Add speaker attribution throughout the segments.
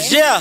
Speaker 1: Yeah.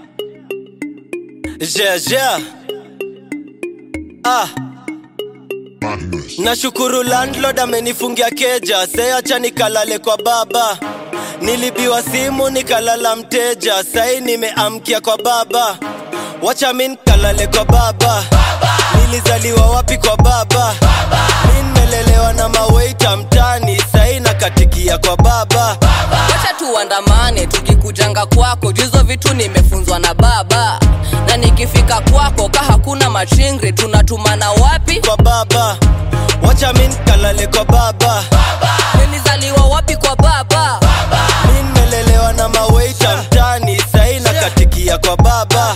Speaker 1: Nashukuru landlord amenifungia keja, say acha nikalale kwa baba. Nilibiwa simu nikalala mteja, sai nimeamkia kwa baba. Wacha mimi nikalale kwa baba. Nilizaliwa wapi kwa baba? Mimi nimelelewa na mawaita mtani, sai nakatikia kwa baba.
Speaker 2: Wacha tuandamane tukikujanga kwako, juzo vitu nimefunzwa na baba. Na nikifika kwako ka hakuna machingri, tunatumana wapi?
Speaker 1: Kwa baba. Wacha mimi nikalale kwa baba.
Speaker 2: Nilizaliwa wapi kwa baba?
Speaker 1: Mimi nimelelewa na mawaita mtani, sai nakatikia kwa baba.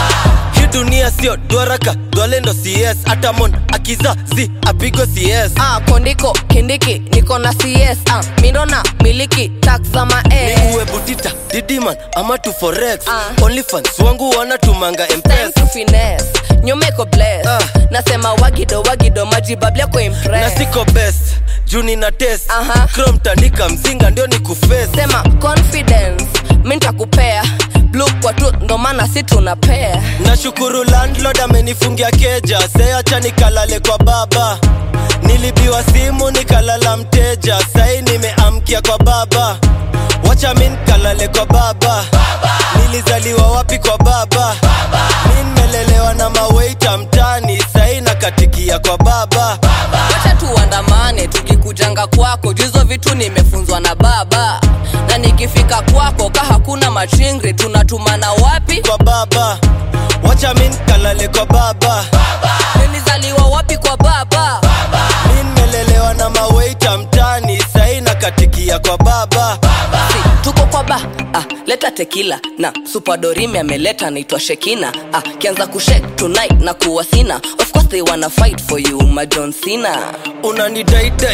Speaker 1: Hii dunia sio dwaraka, dwalendo CS. Atamon akizazi apigo CS.
Speaker 2: Kondiko, kindiki, niko na CS. Mirona, miliki, taxama
Speaker 1: Ni uwe butita, didiman, ama tu forex. OnlyFans, wangu wanatumanga
Speaker 2: Time
Speaker 1: M-Pesa.
Speaker 2: to finesse, nyumeko bless. Nasema wagido, majibablia kwa impress.
Speaker 1: Na siko best, juni na test. Chrome tandika mzinga ndio ni kuface.
Speaker 2: Sema confidence, minta kupea. Blue kwa tu, ndo maana si tunapea.
Speaker 1: Nashukuru landlord amenifungia keja, say acha nikalale kwa baba. Nilibiwa simu nikalala mteja, sai nimeamkia kwa baba. Wacha mimi nikalale kwa baba. Nilizaliwa wapi kwa baba? Mimi nimelelewa na mawaita mtani, sai nakatikia kwa baba.
Speaker 2: Wacha tuandamane tukikujanga kwako, juzo vitu nimefunzwa na baba. Na nikifika kwako ka hakuna machingri, tunatumana wapi?
Speaker 1: Kwa baba. Wacha mimi nikalale kwa baba.
Speaker 2: Nilizaliwa wapi kwa baba?
Speaker 1: Mimi nimelelewa na mawaita mtani, sai nakatikia kwa baba.
Speaker 2: Tuko kwa ba, leta tequila. Na Superdorimi ameleta naitwa Shekina. Kianza kushake tonight na kuwa sina. Of course they wanna fight for you, my John Cena.
Speaker 1: Unani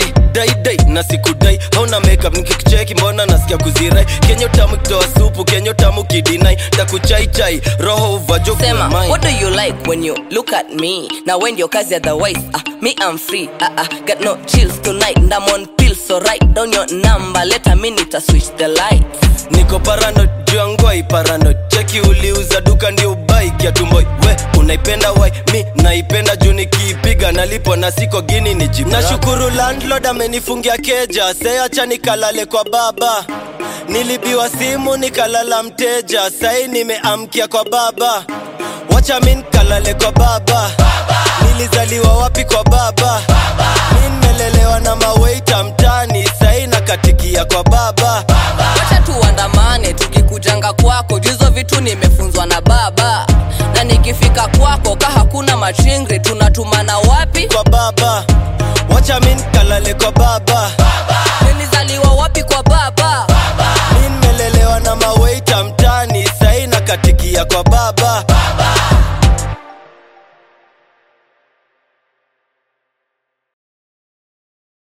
Speaker 1: dai na sikudai. Hauna makeup nikikucheki mbona nasikia kuzirai. Kenyo tamu kitoa supu, kenyo tamu kidinai. Takuchai roho uvajo kwa
Speaker 2: Sema,
Speaker 1: mind.
Speaker 2: what do you like when you look at me? Now when your kazi otherwise, me I'm free. Got no chills tonight, and I'm on pills. So write down your number, let a minute to switch the lights.
Speaker 1: Niko paranoid, juangwai paranoid. Cheki uliuza duka ndio ubai kia tumboi. We, unaipenda wai, mi naipenda juu nikiipiga nalipwa na siko gini ni jibra. Nashukuru landlord amenifungia keja, say acha nikalale kwa baba. Nilibiwa simu nikalala mteja, sai nimeamkia kwa baba. Wacha mimi nikalale kwa baba. Nilizaliwa wapi kwa baba? Mimi nimelelewa na mawaita mtani, sai nakatikia kwa baba.
Speaker 2: Wacha tuandamane tukikujanga kwako, juzo vitu nimefunzwa na baba. Na nikifika kwako ka hakuna machingri, tunatumana wapi?
Speaker 1: Kwa baba. Wacha mimi nikalale kwa baba.